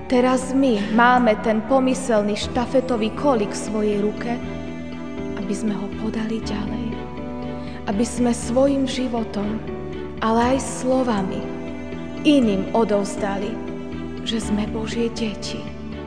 Teraz my máme ten pomyselný štafetový kolik v svojej ruke, aby sme ho podali ďalej. Aby sme svojim životom, ale aj slovami iným odovzdali, že sme Božie deti.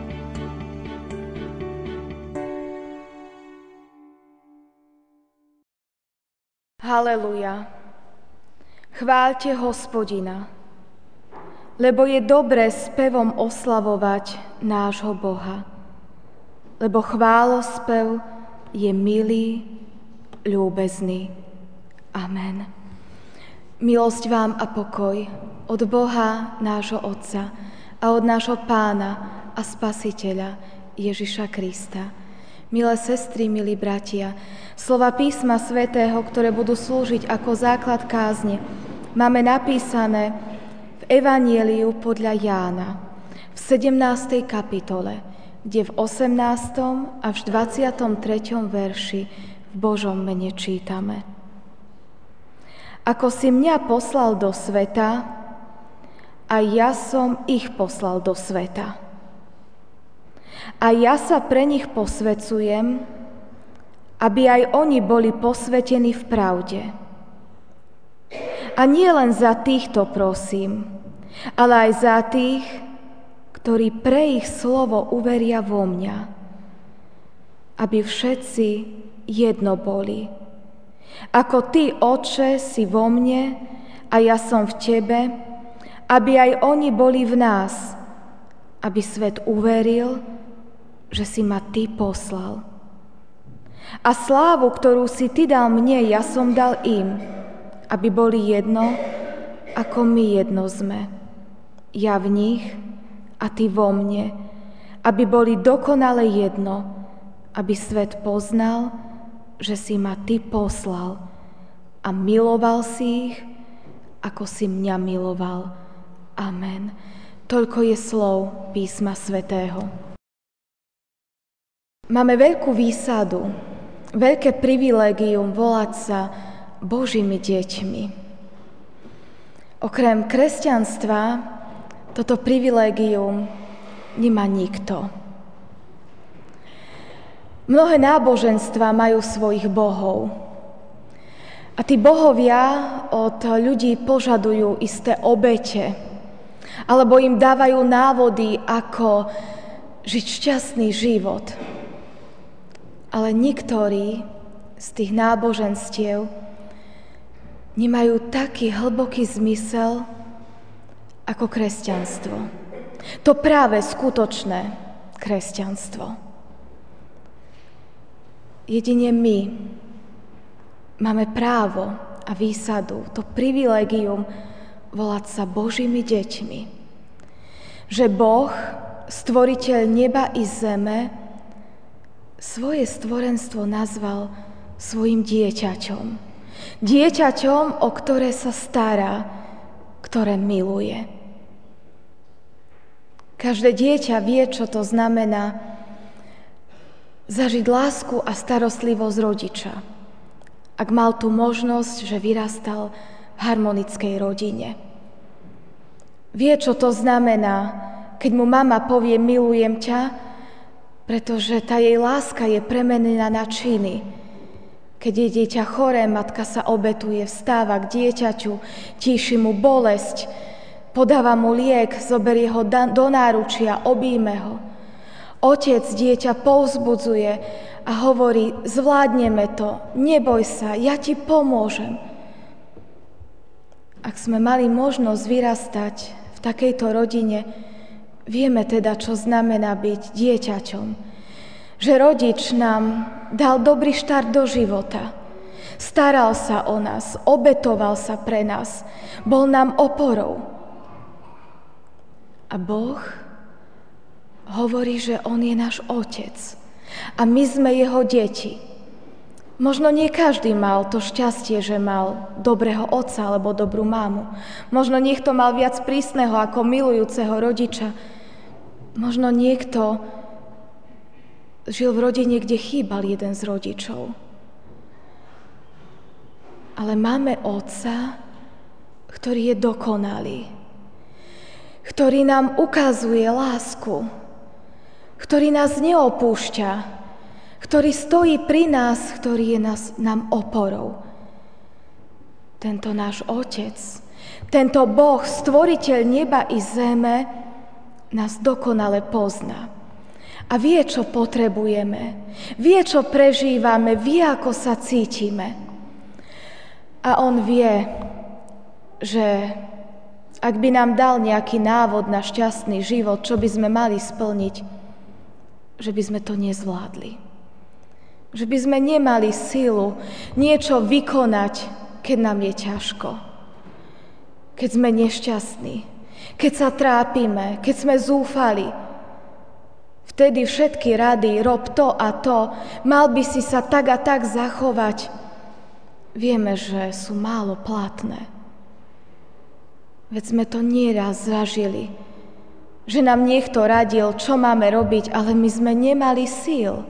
Haleluja. Chváľte Hospodina, lebo je dobré spevom oslavovať nášho Boha, lebo chválospev je milý, ľúbezný. Amen. Milosť vám a pokoj od Boha, nášho Otca a od nášho Pána a Spasiteľa Ježiša Krista. Milé sestry, milí bratia, slova písma svätého, ktoré budú slúžiť ako základ kázne, máme napísané v Evanjeliu podľa Jána v 17. kapitole, kde v 18. až 23. verši v Božom mene čítame. Ako si mňa poslal do sveta, a ja som ich poslal do sveta. A ja sa pre nich posväcujem, aby aj oni boli posvetení v pravde. A nie len za týchto prosím, ale aj za tých, ktorí pre ich slovo uveria vo mňa, aby všetci jedno boli. Ako ty, Otče, si vo mne a ja som v tebe, aby aj oni boli v nás, aby svet uveril, že si ma ty poslal. A slávu, ktorú si ty dal mne, ja som dal im, aby boli jedno, ako my jedno sme. Ja v nich a ty vo mne, aby boli dokonale jedno, aby svet poznal, že si ma ty poslal a miloval si ich, ako si mňa miloval. Amen. Toľko je slov písma svätého. Máme veľkú výsadu, veľké privilégium volať sa Božími deťmi. Okrem kresťanstva toto privilégium nemá nikto. Mnohé náboženstvá majú svojich bohov. A tí bohovia od ľudí požadujú isté obete, alebo im dávajú návody, ako žiť šťastný život. Ale niektorí z tých náboženstiev nemajú taký hlboký zmysel ako kresťanstvo. To práve skutočné kresťanstvo. Jedine my máme právo a výsadu, to privilégium volať sa Božími deťmi. Že Boh, stvoriteľ neba i zeme, svoje stvorenstvo nazval svojim dieťaťom. Dieťaťom, o ktoré sa stará, ktoré miluje. Každé dieťa vie, čo to znamená zažiť lásku a starostlivosť rodiča. Ak mal tú možnosť, že vyrastal v harmonickej rodine. Vie, čo to znamená, keď mu mama povie milujem ťa, pretože tá jej láska je premenená na činy. Keď je dieťa choré, matka sa obetuje, vstáva k dieťaťu, tíši mu bolesť, podáva mu liek, zoberie ho do náručia, obíme ho. Otec dieťa povzbudzuje a hovorí, zvládneme to, neboj sa, ja ti pomôžem. Ak sme mali možnosť vyrastať v takejto rodine, vieme teda, čo znamená byť dieťaťom. Že rodič nám dal dobrý štart do života. Staral sa o nás, obetoval sa pre nás, bol nám oporou. A Boh hovorí, že on je náš otec a my sme jeho deti. Možno nie každý mal to šťastie, že mal dobrého otca alebo dobrú mámu. Možno niekto mal viac prísneho ako milujúceho rodiča. Možno niekto žil v rodine, kde chýbal jeden z rodičov. Ale máme otca, ktorý je dokonalý. ktorý nám ukazuje lásku, ktorý nás neopúšťa, ktorý stojí pri nás, ktorý je nám oporou. Tento náš Otec, tento Boh, stvoriteľ neba i zeme, nás dokonale pozná. A vie, čo potrebujeme, vie, čo prežívame, vie, ako sa cítime. A on vie, že ak by nám dal nejaký návod na šťastný život, čo by sme mali splniť, že by sme to nezvládli. Že by sme nemali silu niečo vykonať, keď nám je ťažko. Keď sme nešťastní, keď sa trápime, keď sme zúfali. Vtedy všetky rady, rob to a to, mal by si sa tak a tak zachovať. Vieme, že sú málo platné. Veď sme to nieraz zažili, že nám niekto radil, čo máme robiť, ale my sme nemali síl.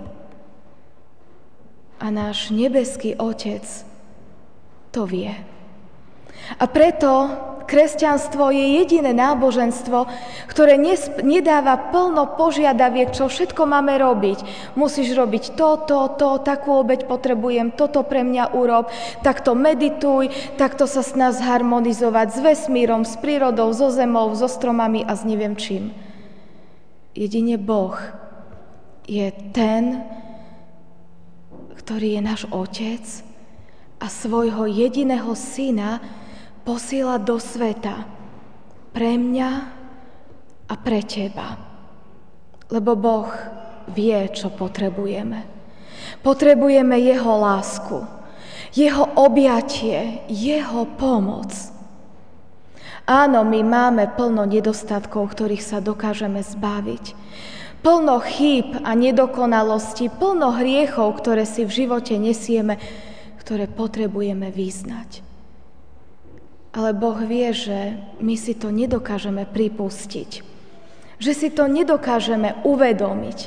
A náš nebeský Otec to vie. A preto kresťanstvo je jediné náboženstvo, ktoré nedáva plno požiadaviek, čo všetko máme robiť. Musíš robiť to, takú obeť potrebujem, toto pre mňa urob, takto medituj, takto sa snaž harmonizovať s vesmírom, s prírodou, so zemou, so stromami a s neviem čím. Jedine Boh je ten, ktorý je náš Otec a svojho jediného Syna posiela do sveta pre mňa a pre teba. Lebo Boh vie, čo potrebujeme. Potrebujeme jeho lásku, jeho objatie, jeho pomoc. Áno, my máme plno nedostatkov, ktorých sa dokážeme zbaviť. Plno chýb a nedokonalostí, plno hriechov, ktoré si v živote nesieme, ktoré potrebujeme vyznať. Ale Boh vie, že my si to nedokážeme pripustiť. Že si to nedokážeme uvedomiť.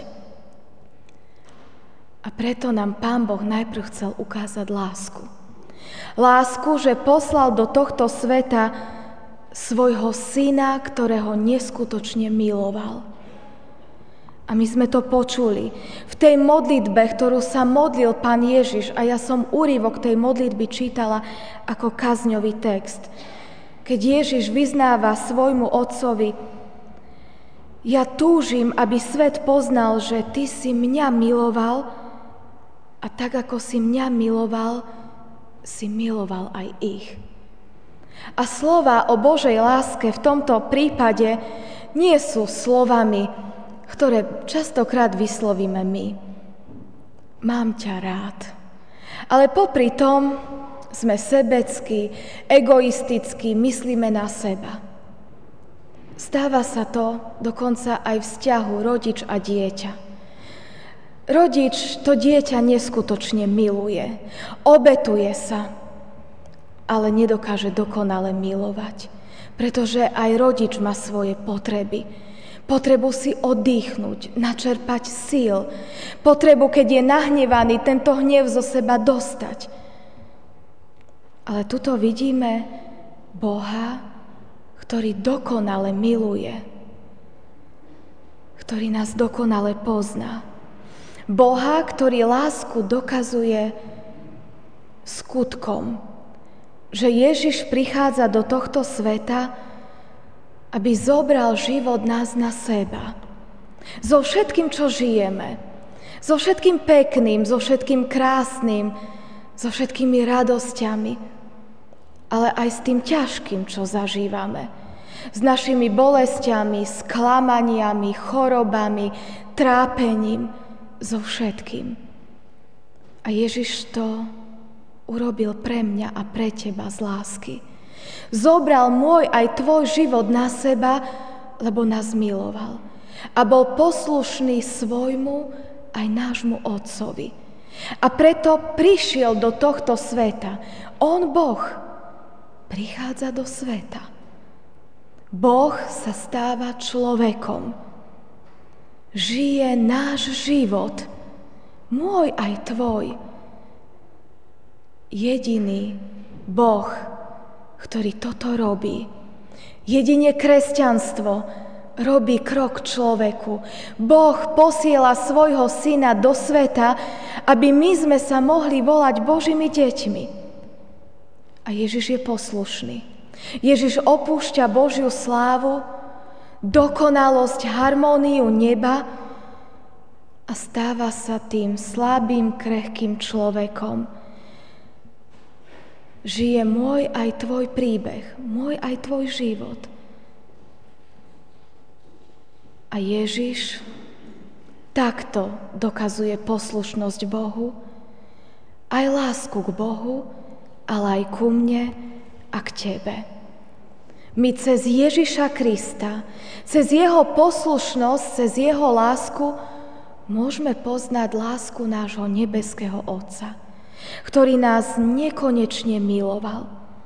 A preto nám Pán Boh najprv chcel ukázať lásku. Lásku, že poslal do tohto sveta svojho Syna, ktorého neskutočne miloval. A my sme to počuli v tej modlitbe, ktorú sa modlil Pán Ježiš, a ja som úryvok tej modlitby čítala ako kazňový text. Keď Ježiš vyznáva svojmu Otcovi: ja túžim, aby svet poznal, že ty si mňa miloval a tak, ako si mňa miloval, si miloval aj ich. A slova o Božej láske v tomto prípade nie sú slovami, ktoré častokrát vyslovíme my. Mám ťa rád. Ale popri tom sme sebeckí, egoistickí, myslíme na seba. Stáva sa to dokonca aj v vzťahu rodič a dieťa. Rodič to dieťa neskutočne miluje, obetuje sa, ale nedokáže dokonale milovať, pretože aj rodič má svoje potreby. Potrebu si oddychnúť, načerpať síl. Potrebu, keď je nahnevaný, tento hnev zo seba dostať. Ale tuto vidíme Boha, ktorý dokonale miluje. Ktorý nás dokonale pozná. Boha, ktorý lásku dokazuje skutkom. Že Ježiš prichádza do tohto sveta, aby zobral život nás na seba. So všetkým, čo žijeme. So všetkým pekným, so všetkým krásnym, so všetkými radosťami. Ale aj s tým ťažkým, čo zažívame. S našimi bolestiami, sklamaniami, chorobami, trápením, so všetkým. A Ježiš to urobil pre mňa a pre teba z lásky. Zobral môj aj tvoj život na seba, lebo nás miloval. A bol poslušný svojmu aj nášmu Otcovi. A preto prišiel do tohto sveta. On, Boh, prichádza do sveta. Boh sa stáva človekom. Žije náš život, môj aj tvoj. Jediný Boh, ktorý toto robí, Jedine kresťanstvo robí krok človeku. Boh posiela svojho syna do sveta, aby my sme sa mohli volať Božími deťmi. A Ježiš je poslušný. Ježiš opúšťa Božiu slávu, dokonalosť, harmóniu neba a stáva sa tým slabým, krehkým človekom. Žije môj aj tvoj príbeh, môj aj tvoj život. A Ježiš takto dokazuje poslušnosť Bohu, aj lásku k Bohu, ale aj ku mne a k tebe. My cez Ježiša Krista, cez jeho poslušnosť, cez jeho lásku môžeme poznať lásku nášho nebeského Otca, ktorý nás nekonečne miloval.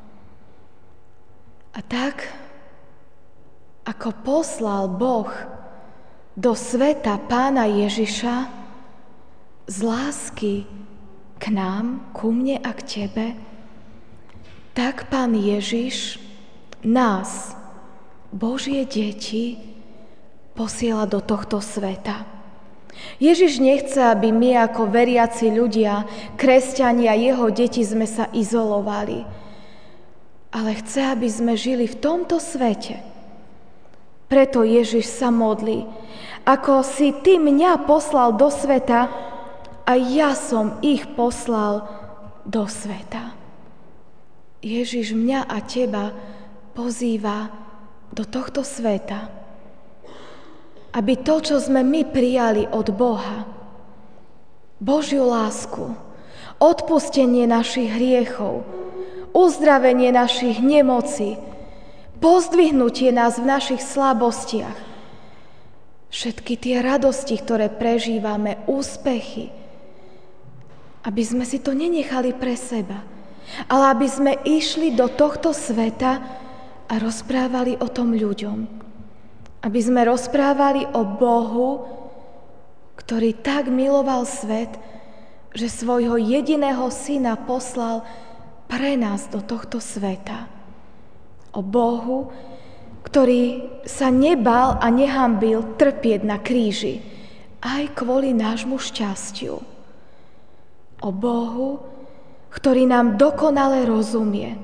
A tak, ako poslal Boh do sveta Pána Ježiša z lásky k nám, ku mne a k tebe, tak Pán Ježiš nás, Božie deti, posiela do tohto sveta. Ježiš nechce, aby my ako veriaci ľudia, kresťania, jeho deti sme sa izolovali, ale chce, aby sme žili v tomto svete. Preto Ježiš sa modlí, ako si ty mňa poslal do sveta, a ja som ich poslal do sveta. Ježiš mňa a teba pozýva do tohto sveta, aby to, čo sme my prijali od Boha, Božiu lásku, odpustenie našich hriechov, uzdravenie našich nemocí, pozdvihnutie nás v našich slabostiach, všetky tie radosti, ktoré prežívame, úspechy, aby sme si to nenechali pre seba, ale aby sme išli do tohto sveta a rozprávali o tom ľuďom. Aby sme rozprávali o Bohu, ktorý tak miloval svet, že svojho jediného syna poslal pre nás do tohto sveta. O Bohu, ktorý sa nebal a nehanbil trpieť na kríži, aj kvôli nášmu šťastiu. O Bohu, ktorý nám dokonale rozumie.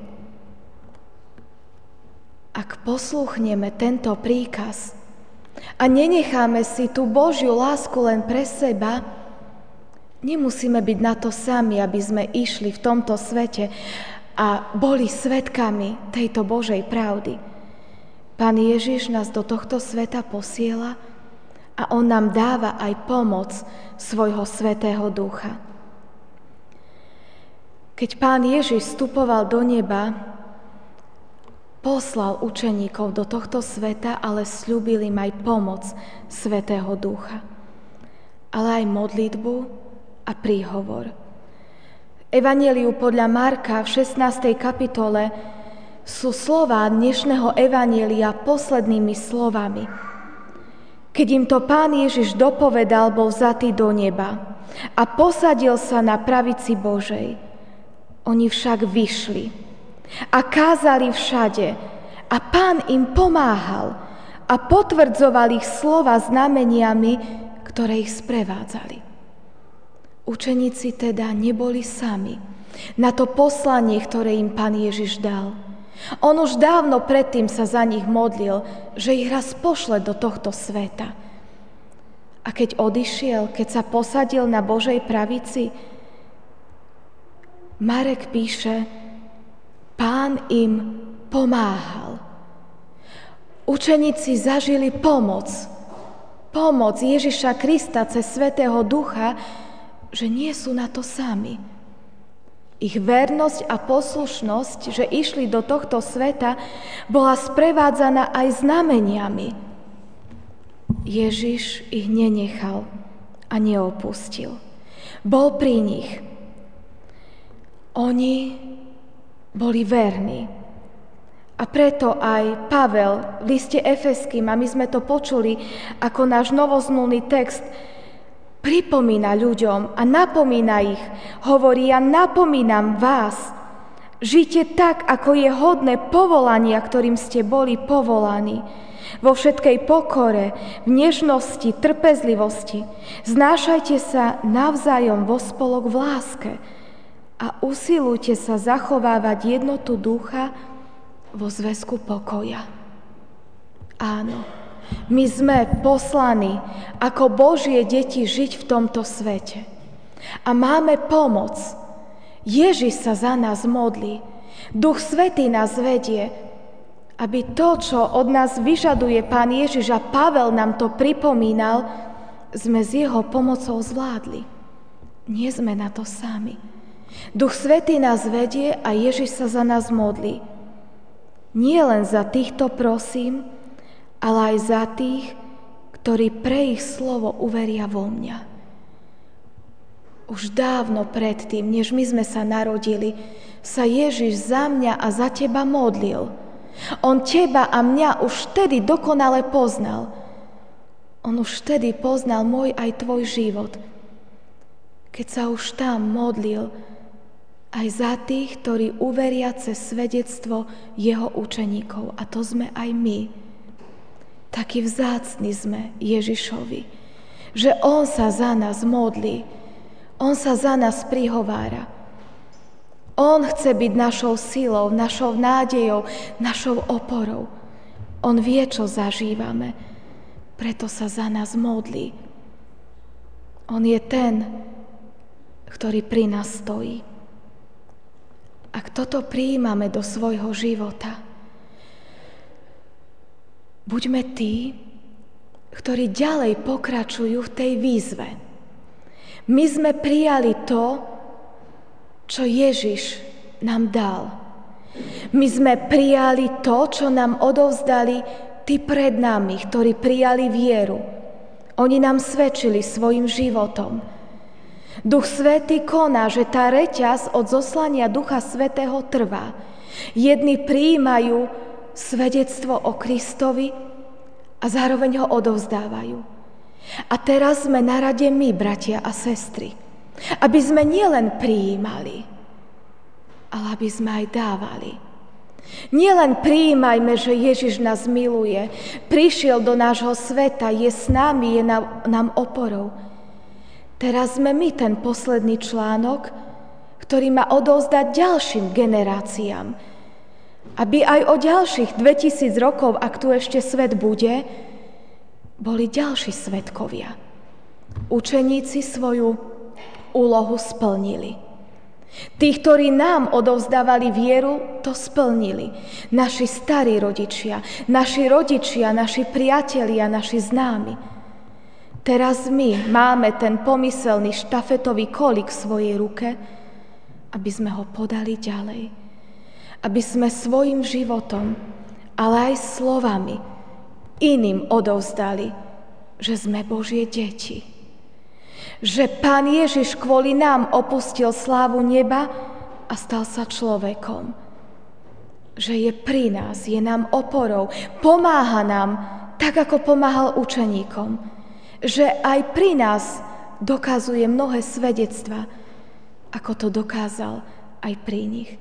Ak poslúchneme tento príkaz a nenecháme si tú Božiu lásku len pre seba, nemusíme byť na to sami, aby sme išli v tomto svete a boli svedkami tejto Božej pravdy. Pán Ježiš nás do tohto sveta posiela a on nám dáva aj pomoc svojho Svätého Ducha. Keď Pán Ježiš vstupoval do neba, poslal učeníkov do tohto sveta, ale sľúbil im aj pomoc Svätého Ducha, ale aj modlitbu a príhovor. V Evanjeliu podľa Marka v 16. kapitole sú slová dnešného evanjelia poslednými slovami. Keď im to Pán Ježiš dopovedal, bol vzatý do neba a posadil sa na pravici Božej. Oni však vyšli a kázali všade a Pán im pomáhal a potvrdzoval ich slova znameniami, ktoré ich sprevádzali. Učeníci teda neboli sami na to poslanie, ktoré im Pán Ježiš dal. On už dávno predtým sa za nich modlil, že ich raz pošle do tohto sveta. A keď odišiel, keď sa posadil na Božej pravici, Marek píše, Pán im pomáhal. Učeníci zažili pomoc Ježiša Krista cez Svätého Ducha, že nie sú na to sami. Ich vernosť a poslušnosť, že išli do tohto sveta, bola sprevádzaná aj znameniami. Ježiš ich nenechal a neopustil. Bol pri nich. Oni boli verní. A preto aj Pavel v liste Efeským, a my sme to počuli ako náš novozmluvný text, pripomína ľuďom a napomína ich. Hovorí, ja napomínam vás, Žite tak, ako je hodné povolania, ktorým ste boli povolaní. Vo všetkej pokore, v nežnosti, trpezlivosti. Znášajte sa navzájom vo spolok v láske a usilujte sa zachovávať jednotu ducha vo zväzku pokoja. Áno, my sme poslaní ako Božie deti žiť v tomto svete. A máme pomoc. Ježiš sa za nás modlí. Duch Svätý nás vedie, aby to, čo od nás vyžaduje Pán Ježiš, a Pavel nám to pripomínal, sme s jeho pomocou zvládli. Nie sme na to sami. Duch Svätý nás vedie a Ježiš sa za nás modlí. Nie len za týchto prosím, ale aj za tých, ktorí pre ich slovo uveria vo mňa. Už dávno predtým, než my sme sa narodili, sa Ježiš za mňa a za teba modlil. On teba a mňa už vtedy dokonale poznal. On už vtedy poznal môj aj tvoj život. Keď sa už tam modlil aj za tých, ktorí uveria cez svedectvo jeho učeníkov. A to sme aj my. Takí vzácni sme Ježišovi, že on sa za nás modlí. On sa za nás prihovára. On chce byť našou silou, našou nádejou, našou oporou. On vie, čo zažívame, preto sa za nás modlí. On je ten, ktorý pri nás stojí. Ak toto prijímame do svojho života, buďme tí, ktorí ďalej pokračujú v tej výzve. My sme prijali to, čo Ježiš nám dal. My sme prijali to, čo nám odovzdali tí pred nami, ktorí prijali vieru. Oni nám svedčili svojim životom. Duch Svätý koná, že tá reťaz od zoslania Ducha Svätého trvá. Jedni prijímajú svedectvo o Kristovi a zároveň ho odovzdávajú. A teraz sme na rade my, bratia a sestry, aby sme nielen prijímali, ale aby sme aj dávali. Nielen prijímajme, že Ježiš nás miluje, prišiel do nášho sveta, je s nami, je nám oporou. Teraz sme my ten posledný článok, ktorý má odovzdať ďalším generáciám, aby aj o ďalších 2000 rokov, ak tu ešte svet bude, boli ďalší svedkovia. Učeníci svoju úlohu splnili. Tí, ktorí nám odovzdávali vieru, to splnili. Naši starí rodičia, naši priatelia, naši známi. Teraz my máme ten pomyselný štafetový kolík v svojej ruke, aby sme ho podali ďalej. Aby sme svojim životom, ale aj slovami iným odovzdali, že sme Božie deti. Že Pán Ježiš kvôli nám opustil slávu neba a stal sa človekom. Že je pri nás, je nám oporou, pomáha nám, tak ako pomáhal učeníkom. Že aj pri nás dokazuje mnohé svedectvá, ako to dokázal aj pri nich.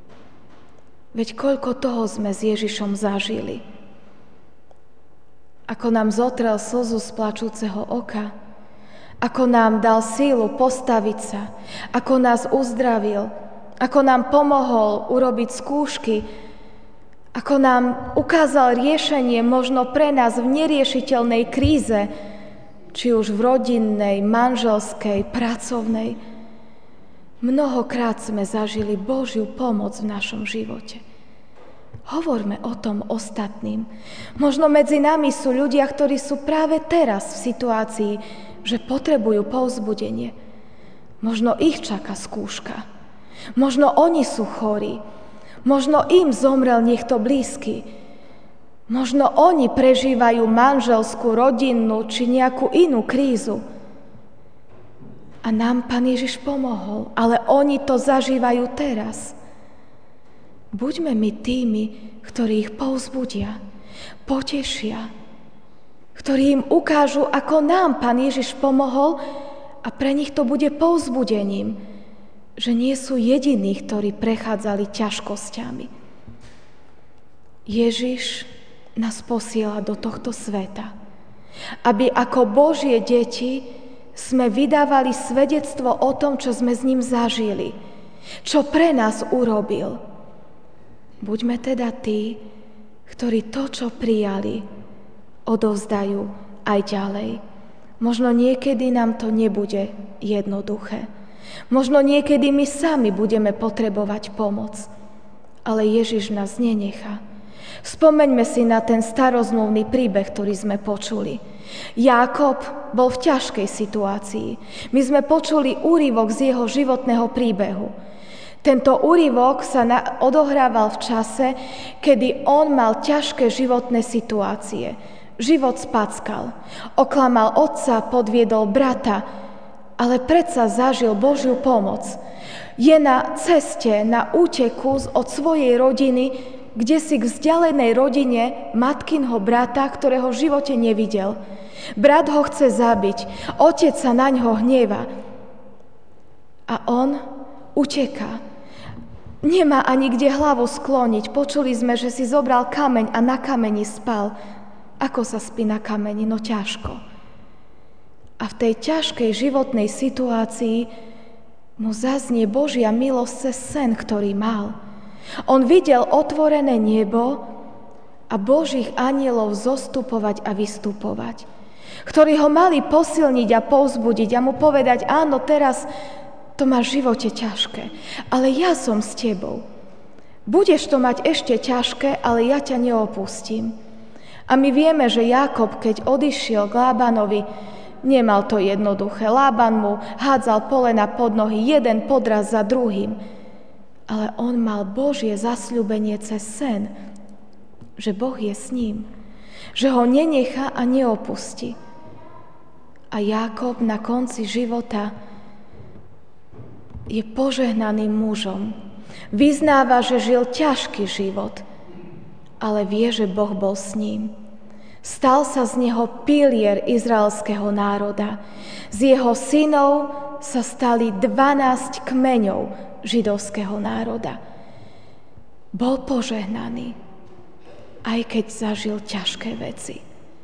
Veď koľko toho sme s Ježišom zažili. Ako nám zotrel slzu z plačúceho oka, ako nám dal sílu postaviť sa, ako nás uzdravil, ako nám pomohol urobiť skúšky, ako nám ukázal riešenie možno pre nás v neriešiteľnej kríze, či už v rodinnej, manželskej, pracovnej. Mnohokrát sme zažili Božiu pomoc v našom živote. Hovorme o tom ostatným. Možno medzi nami sú ľudia, ktorí sú práve teraz v situácii, že potrebujú povzbudenie. Možno ich čaká skúška. Možno oni sú chorí. Možno im zomrel niekto blízky. Možno oni prežívajú manželskú, rodinnú či nejakú inú krízu. A nám Pán Ježiš pomohol, ale oni to zažívajú teraz. Buďme my tými, ktorí ich povzbudia, potešia, ktorí im ukážu, ako nám Pán Ježiš pomohol a pre nich to bude povzbudením, že nie sú jediní, ktorí prechádzali ťažkosťami. Ježiš nás posiela do tohto sveta, aby ako Božie deti sme vydávali svedectvo o tom, čo sme s ním zažili, čo pre nás urobil. Buďme teda tí, ktorí to, čo prijali, odovzdajú aj ďalej. Možno niekedy nám to nebude jednoduché. Možno niekedy my sami budeme potrebovať pomoc, ale Ježiš nás nenechá. Spomeňme si na ten starozmluvný príbeh, ktorý sme počuli. Jákob bol v ťažkej situácii. My sme počuli úryvok z jeho životného príbehu. Tento úryvok sa odohrával v čase, kedy on mal ťažké životné situácie. Život spackal. Oklamal otca, podviedol brata, ale predsa zažil Božiu pomoc. Je na ceste, na úteku od svojej rodiny, kde si k vzdialenej rodine matkinho brata, ktorého v živote nevidel. Brat ho chce zabiť, otec sa na ňo hneva. A on uteká. Nemá ani kde hlavu skloniť. Počuli sme, že si zobral kameň a na kameni spal. Ako sa spí na kameni? No ťažko. A v tej ťažkej životnej situácii mu zaznie Božia milosť cez sen, ktorý mal. On videl otvorené nebo a Božích anielov zostupovať a vystupovať, ktorí ho mali posilniť a povzbudiť a mu povedať, áno, teraz to máš v živote ťažké, ale ja som s tebou. Budeš to mať ešte ťažké, ale ja ťa neopustím. A my vieme, že Jákob, keď odišiel k Lábanovi, nemal to jednoduché. Lában mu hádzal polena pod nohy, jeden podraz za druhým. Ale on mal Božie zasľúbenie cez sen, že Boh je s ním, že ho nenechá a neopustí. A Jákob na konci života je požehnaným mužom. Vyznáva, že žil ťažký život, ale vie, že Boh bol s ním. Stal sa z neho pilier izraelského národa. Z jeho synov sa stali 12 kmeňov židovského národa. Bol požehnaný, aj keď zažil ťažké veci.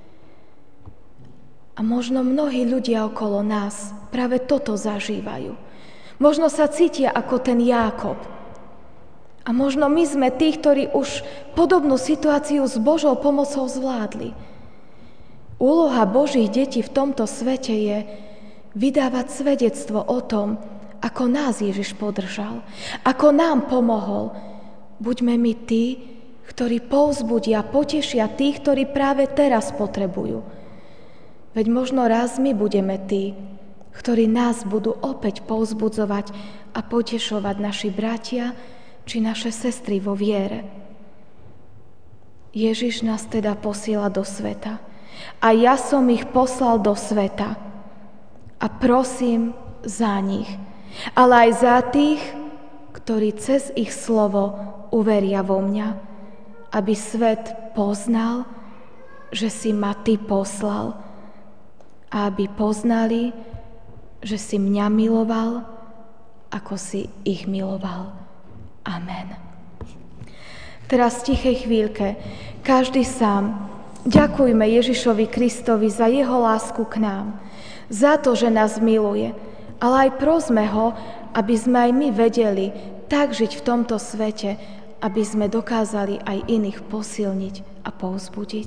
A možno mnohí ľudia okolo nás práve toto zažívajú. Možno sa cítia ako ten Jákob. A možno my sme tí, ktorí už podobnú situáciu s Božou pomocou zvládli. Úloha Božích detí v tomto svete je vydávať svedectvo o tom, ako nás Ježiš podržal, ako nám pomohol. Buďme my tí, ktorí povzbudia, potešia tých, ktorí práve teraz potrebujú. Veď možno raz my budeme tí, ktorí nás budú opäť povzbudzovať a potešovať naši bratia či naše sestry vo viere. Ježiš nás teda posiela do sveta. A ja som ich poslal do sveta. A prosím za nich, ale aj za tých, ktorí cez ich slovo uveria vo mňa, aby svet poznal, že si ma ty poslal a aby poznali, že si mňa miloval, ako si ich miloval. Amen. Teraz v tichej chvíľke každý sám ďakujme Ježišovi Kristovi za jeho lásku k nám, za to, že nás miluje, ale aj prosme ho, aby sme aj my vedeli tak žiť v tomto svete, aby sme dokázali aj iných posilniť a povzbudiť.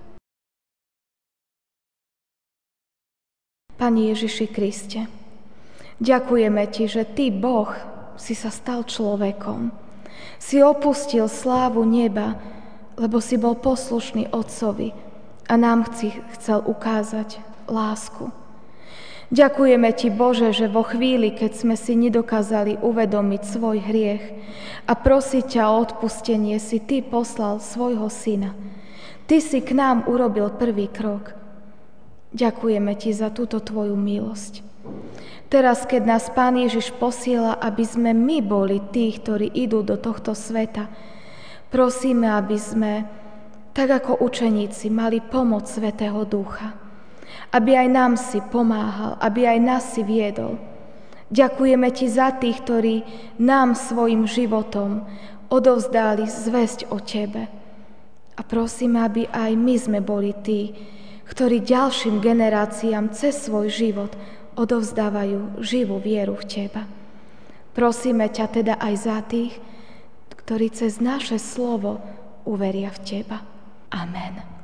Pane Ježiši Kriste, ďakujeme Ti, že Ty, Boh, si sa stal človekom. Si opustil slávu neba, lebo si bol poslušný Otcovi a nám chcel ukázať lásku. Ďakujeme Ti, Bože, že vo chvíli, keď sme si nedokázali uvedomiť svoj hriech a prosiť ťa o odpustenie, si Ty poslal svojho Syna. Ty si k nám urobil prvý krok. Ďakujeme Ti za túto Tvoju milosť. Teraz, keď nás Pán Ježiš posiela, aby sme my boli tí, ktorí idú do tohto sveta, prosíme, aby sme, tak ako učeníci, mali pomoc Svätého Ducha. Aby aj nám si pomáhal, aby aj nás si viedol. Ďakujeme Ti za tých, ktorí nám svojim životom odovzdali zvesť o Tebe. A prosíme, aby aj my sme boli tí, ktorí ďalším generáciám cez svoj život odovzdávajú živú vieru v Teba. Prosíme ťa teda aj za tých, ktorí cez naše slovo uveria v Teba. Amen.